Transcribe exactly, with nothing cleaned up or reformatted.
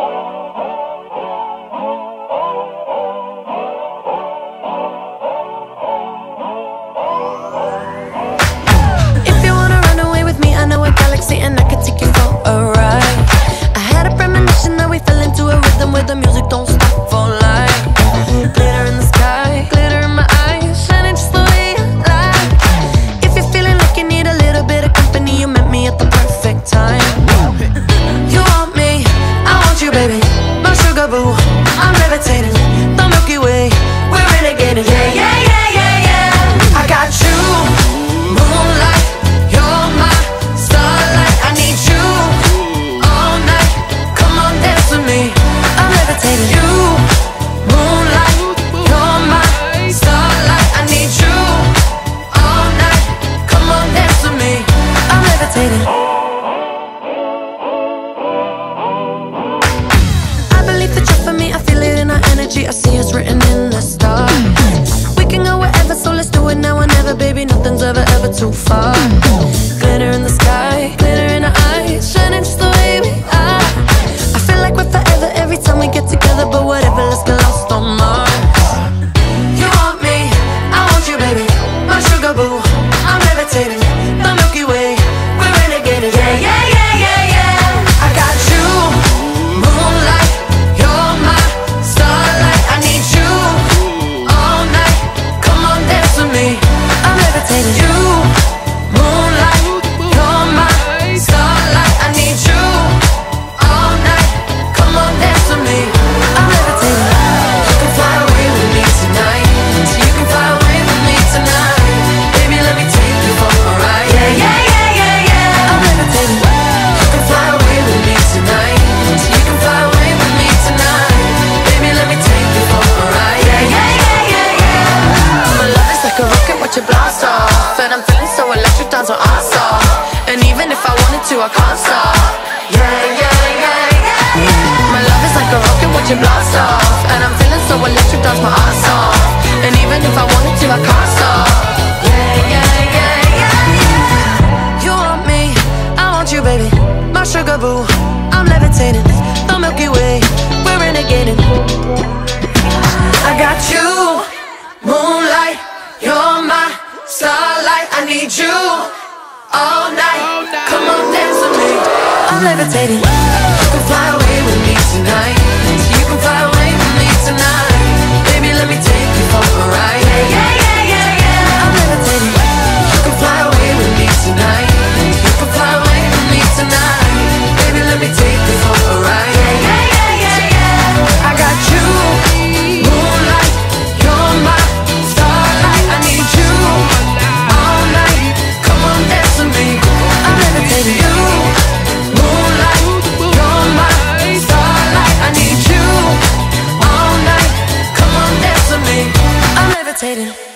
If you wanna run away with me, I know a galaxy and I can take you for a ride. I had a premonition that we fell into a rhythm where the music don't stop for life. Glitter in the sky, glitter in my eyes, shining just the way you like. If you're feeling like you need a little bit of company, you met me at the perfect time. You want me, I want you, baby, my sugar boo. I'm levitating, the Milky Way, we're renegading. Yeah, yeah, yeah, yeah, yeah. I got you, moonlight, you're my starlight. I need you all night. Come on, dance with me. I'm levitating. You, moonlight, you're my starlight. I need you all night. Come on, dance with me. I'm levitating. I believe that you're for me. I feel it in our energy. I see it's written in the stars. We can go wherever, so let's do it now or never, baby. Nothing's ever, ever too far. Glitter in the sky, glitter in our eyes, shining just the way we are. I feel like we're forever every time we get together, but whatever, let's get lost on Mars. You want me, I want you, baby, my sugar boo. I'm levitating, the Milky Way, we're renegading. Yeah, yeah, yeah, yeah, yeah. I got you, moonlight, you're my starlight. I need you all night. Come on, dance with me. I'm levitating. You, moonlight, you're my starlight. I need you all night. Come on, dance with me. I'm levitating. You can fly away with me tonight. So you can fly away with me tonight. Baby, let me take you for a ride. Yeah, yeah, yeah, yeah, yeah. I'm levitating. You can fly away with me tonight. So you can fly away with me tonight. Baby, let me take you for a ride. Yeah, yeah, yeah, yeah, yeah. My love is like a rocket, watch it blast off. And I'm feeling so electric, dance on our song. And even if I wanted to, I can't stop. Yeah, yeah, yeah, yeah. My love is like a rocket, watch it blast off. And I'm feeling so electric, dance my ass off. And even if I wanted to, I can't stop. Yeah, yeah, yeah, yeah. You want me, I want you, baby, my sugar boo. I'm levitating, the Milky Way, we're renegading. I got you, moonlight, you're my starlight. I need you all night. Come on, dance with me. I'm levitating. You can fly away with me tonight. So you can fly away with me tonight. Baby, let me take you for a ride. Yeah, yeah, yeah, yeah, yeah. I'm levitating. You can fly away with me tonight. You can fly away with me tonight. Baby, let me take you for a ride. Yeah, yeah, yeah, yeah, yeah. I got you, moonlight, you're my starlight. I need you all night. Come on, dance with me. I'm levitating. You, moonlight, you're my starlight. I need you all night. Come on, dance with me. I'm levitating.